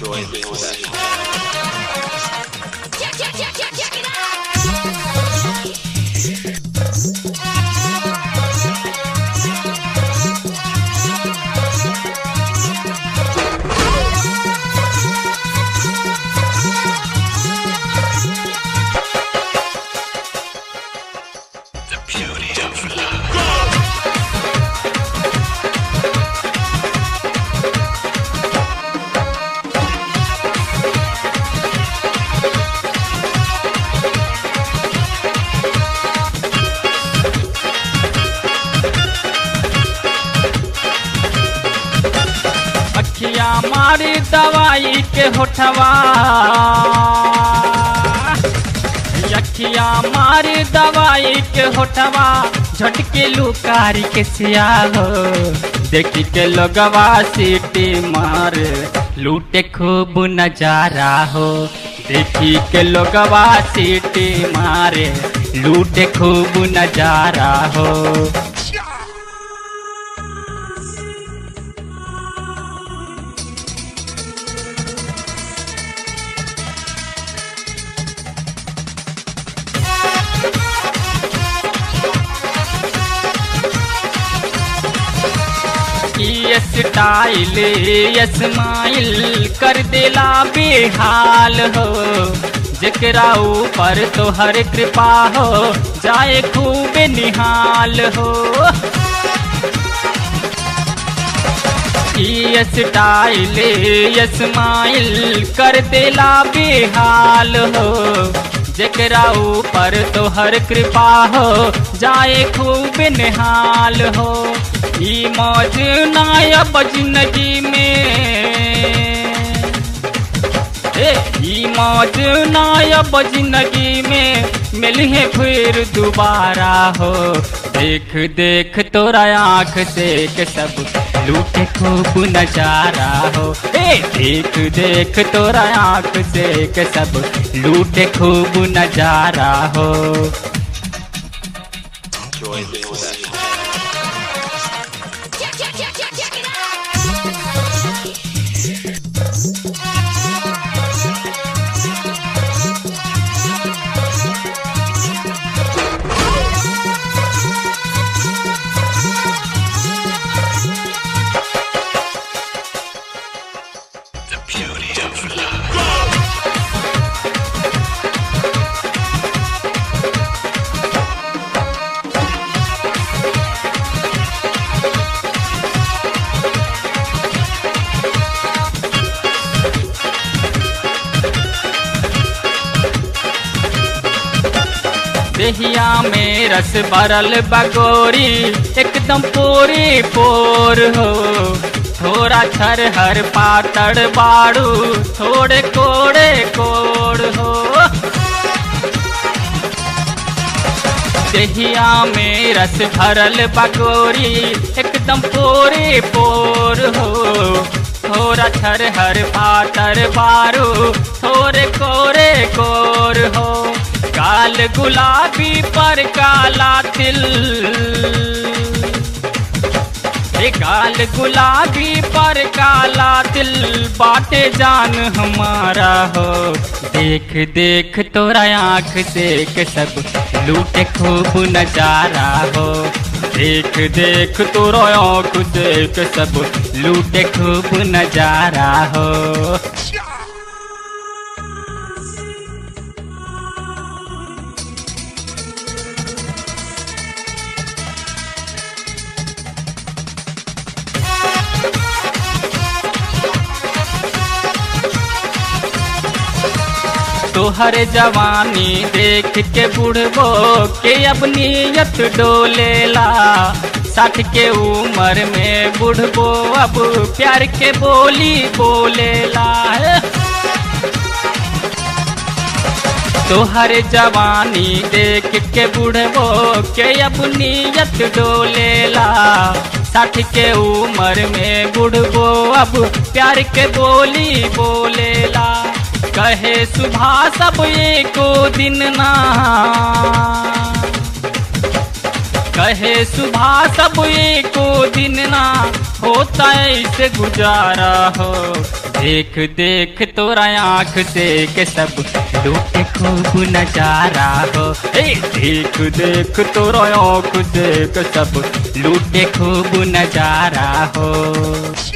Enjoy this session. Check it out. The beauty of love. अखिया मारी दवाई के होठवा, अखिया मारी दवाई के होठवा, झटके लुकारी के सिया हो। देखी के लोगवा सीटी मार लूटे खूब नजारा हो। देखी के लोगवा सीटी मारे लूटे खूब नजारा हो। ये स्टाइल ये स्माइल कर देला बेहाल हो। जेकरा ऊपर तो हर कृपा हो जाए खूब निहाल हो। ये स्टाइल ये स्माइल कर देला बेहाल हो। जेकरा ऊपर तो हर कृपा हो जाए खूब निहाल हो। ई मौज नायब जिंदगी में, ई मौज नायब जिंदगी में मिली है फिर दोबारा हो। देख देख तोरा आँख से के सब लूटे खूब नजारा हो। देख देख तोरा आँख से के सब लूटे खूब नजारा हो। Enjoy this session. Check it out. The beauty of love. देहिया में रस भरल बगोरी एकदम पूरी पोर हो। थोड़ा छर हर पातड़ बाड़ू थोड़े कोड़े कोड़ हो। देहिया में रस भरल बगोरी एकदम पूरी पोर हो। थोड़ा छर हर पातड़ बाड़ू थोड़े कोड़े कोर हो। काल गुलाबी पर काला तिल, काल गुलाबी पर काला तिल बाटे जान हमारा हो। देख देख तोरा आँख से के सब लूटे खूब नजारा हो। देख देख तोरा आँख से के सब लूटे खूब नजारा हो। तोहर जवानी देख के बुढ़बो के अब नियत डोलेला। 60 के उम्र में बुढ़बो अब प्यार के बोली बोलेला। तोहर जवानी देख के बुढ़बो के अब नियत डोलेला। 60 के उम्र में बुढ़बो अब प्यार के बोली बोलेला। कहे सुबह सब एको दिन ना, कहे सुबह सब एको दिन ना होता ऐसे गुजारा हो। देख देख तोरा आँख से के सब लूटे खूब नजारा हो। ए देख देख तोरा आँख से के सब लूटे खूब नजारा हो।